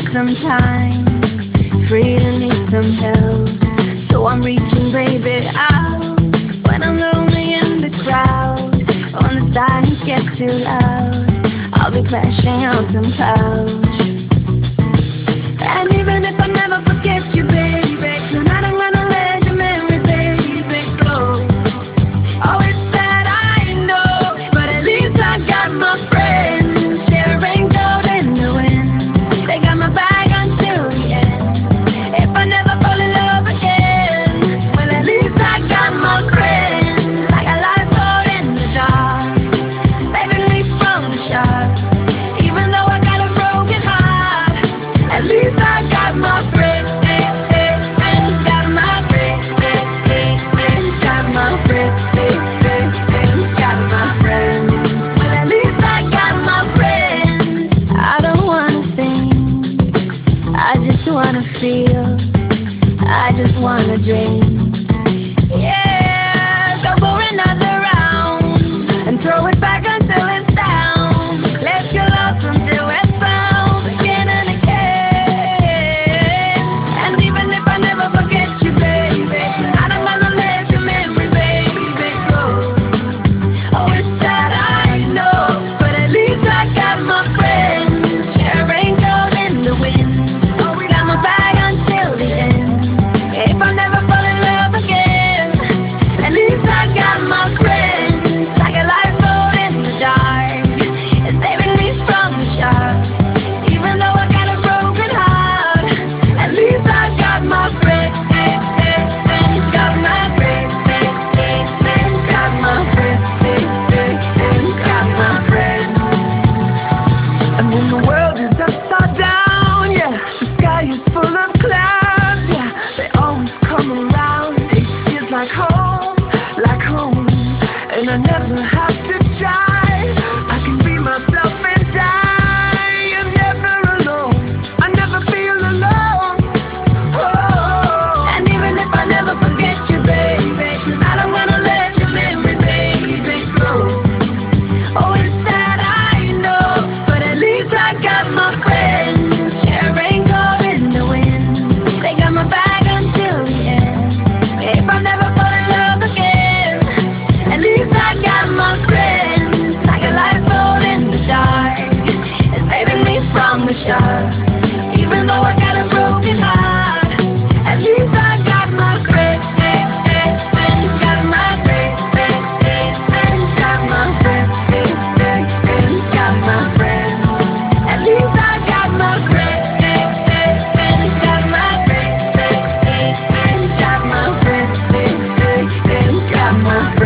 some time, freedom needs some help. So I'm reaching, baby, out when I'm lonely in the crowd. When the silence gets too loud, I'll be crashing on some couch. And even if I never forget you, baby, tonight I'm gonna let your memory, baby, go. Oh, it's sad, I know, but at least I got my friends. Sharing gold in the wind, they got my back until the end. If I never fall in love again, well, at least I got my friends. I got life out in the dark, saving me from the shark. Even though I got a broken heart, at least I got my friends. Got my friends. Got my friends. Got my friends. Well, at least I got my friends. I don't wanna think, I just wanna feel, I just wanna dream. Yeah, go for another round and throw it back until it's down. Let's get lost until we're found again and again. And even if I never forget you, baby, I don't wanna let your memory, baby, go. Oh, it's sad, I know, but at least I got my friends. Sharing gold in the wind, oh, we got my back until the end. If I never fall in love again, at least I got my friends. I got life out in the dark, it's saving me from the shark. Even though I got a broken heart, at least I got my friends. Got my friends. Got my friends. Got my friends. And when the world is upside down, yeah, the sky is full of clouds, yeah, they always come around. It feels like home, and I never have to try. I can be myself and die. I'm never alone, I never feel alone. Oh. And even if I never forget you, baby, tonight I'm gonna let your memory, baby, go. Oh, it's sad, I know, but at least I got my friends. Sharing gold in the wind, they got my back until the end. If I never fall in love again, at least I got my friends. I got life out in the dark, it's saving me from the shark. Even though I got a broken heart, at least I got my friends. Got my friends. Got my friends. Got my friends. At least I got my friends. Got my friends. Got my friends. Got my friends.